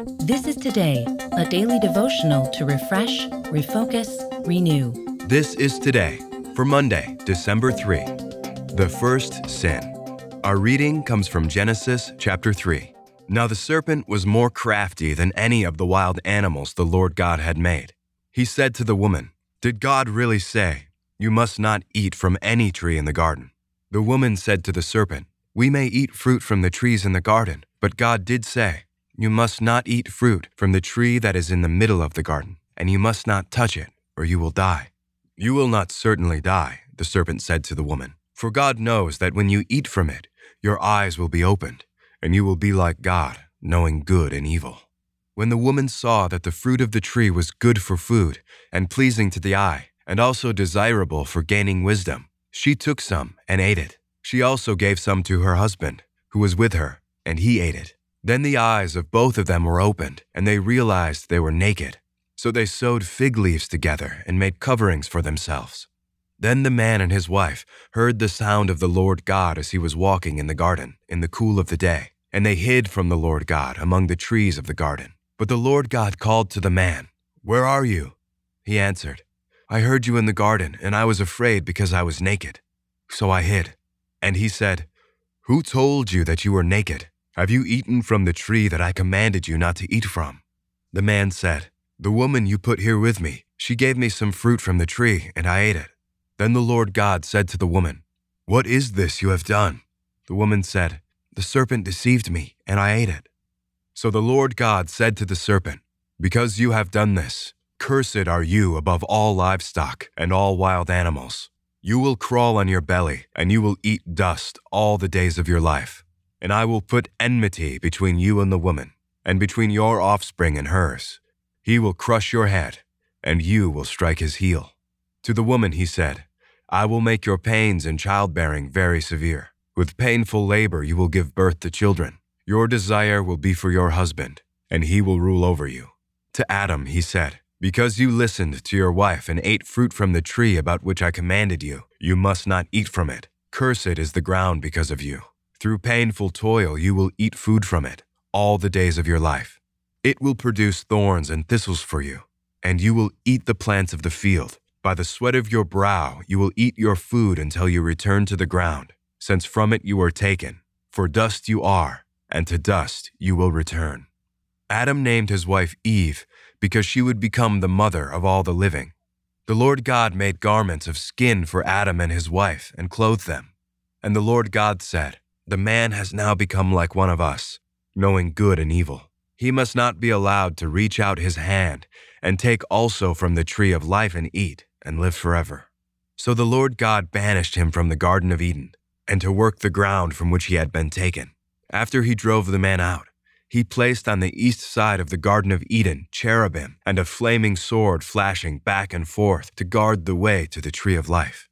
This is Today, a daily devotional to refresh, refocus, renew. This is Today for Monday, December 3, the first sin. Our reading comes from Genesis chapter 3. Now the serpent was more crafty than any of the wild animals the Lord God had made. He said to the woman, "Did God really say, 'You must not eat from any tree in the garden'?" The woman said to the serpent, "We may eat fruit from the trees in the garden, but God did say, 'You must not eat fruit from the tree that is in the middle of the garden, and you must not touch it, or you will die.'" "You will not certainly die," the serpent said to the woman, "for God knows that when you eat from it, your eyes will be opened, and you will be like God, knowing good and evil." When the woman saw that the fruit of the tree was good for food and pleasing to the eye, and also desirable for gaining wisdom, she took some and ate it. She also gave some to her husband, who was with her, and he ate it. Then the eyes of both of them were opened, and they realized they were naked. So they sewed fig leaves together and made coverings for themselves. Then the man and his wife heard the sound of the Lord God as he was walking in the garden in the cool of the day, and they hid from the Lord God among the trees of the garden. But the Lord God called to the man, "Where are you?" He answered, "I heard you in the garden, and I was afraid because I was naked. So I hid." And he said, "Who told you that you were naked? Have you eaten from the tree that I commanded you not to eat from?" The man said, "The woman you put here with me, she gave me some fruit from the tree, and I ate it." Then the Lord God said to the woman, "What is this you have done?" The woman said, "The serpent deceived me, and I ate it." So the Lord God said to the serpent, "Because you have done this, cursed are you above all livestock and all wild animals. You will crawl on your belly, and you will eat dust all the days of your life. And I will put enmity between you and the woman, and between your offspring and hers. He will crush your head, and you will strike his heel." To the woman he said, "I will make your pains in childbearing very severe. With painful labor you will give birth to children. Your desire will be for your husband, and he will rule over you." To Adam he said, "Because you listened to your wife and ate fruit from the tree about which I commanded you, you must not eat from it. Cursed is the ground because of you. Through painful toil you will eat food from it all the days of your life. It will produce thorns and thistles for you, and you will eat the plants of the field. By the sweat of your brow you will eat your food until you return to the ground, since from it you were taken. For dust you are, and to dust you will return." Adam named his wife Eve because she would become the mother of all the living. The Lord God made garments of skin for Adam and his wife and clothed them. And the Lord God said, "The man has now become like one of us, knowing good and evil. He must not be allowed to reach out his hand and take also from the tree of life and eat and live forever." So the Lord God banished him from the Garden of Eden, and to work the ground from which he had been taken. After he drove the man out, he placed on the east side of the Garden of Eden cherubim and a flaming sword flashing back and forth to guard the way to the tree of life.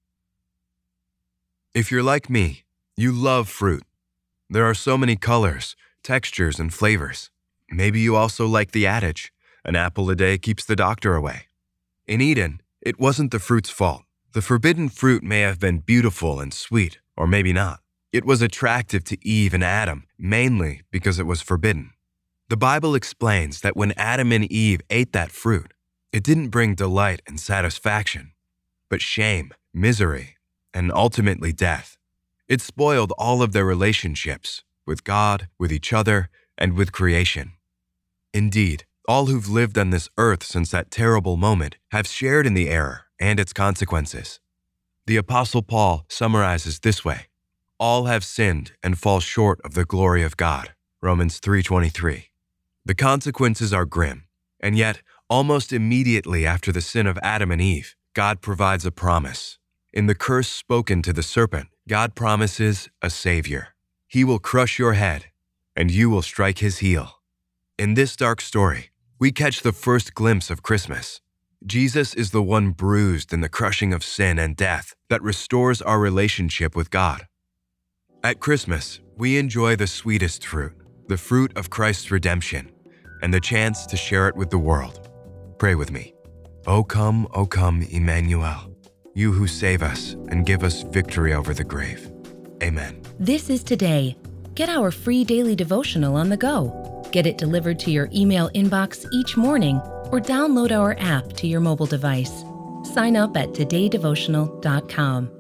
If you're like me, you love fruit. There are so many colors, textures, and flavors. Maybe you also like the adage, "An apple a day keeps the doctor away." In Eden, it wasn't the fruit's fault. The forbidden fruit may have been beautiful and sweet, or maybe not. It was attractive to Eve and Adam, mainly because it was forbidden. The Bible explains that when Adam and Eve ate that fruit, it didn't bring delight and satisfaction, but shame, misery, and ultimately death. It spoiled all of their relationships with God, with each other, and with creation. Indeed, all who've lived on this earth since that terrible moment have shared in the error and its consequences. The Apostle Paul summarizes this way: "All have sinned and fall short of the glory of God." Romans 3:23. The consequences are grim, and yet, almost immediately after the sin of Adam and Eve, God provides a promise. In the curse spoken to the serpent, God promises a Savior. He will crush your head, and you will strike his heel. In this dark story, we catch the first glimpse of Christmas. Jesus is the one bruised in the crushing of sin and death that restores our relationship with God. At Christmas, we enjoy the sweetest fruit, the fruit of Christ's redemption, and the chance to share it with the world. Pray with me. O come, Emmanuel, you who save us and give us victory over the grave. Amen. This is Today. Get our free daily devotional on the go. Get it delivered to your email inbox each morning or download our app to your mobile device. Sign up at todaydevotional.com.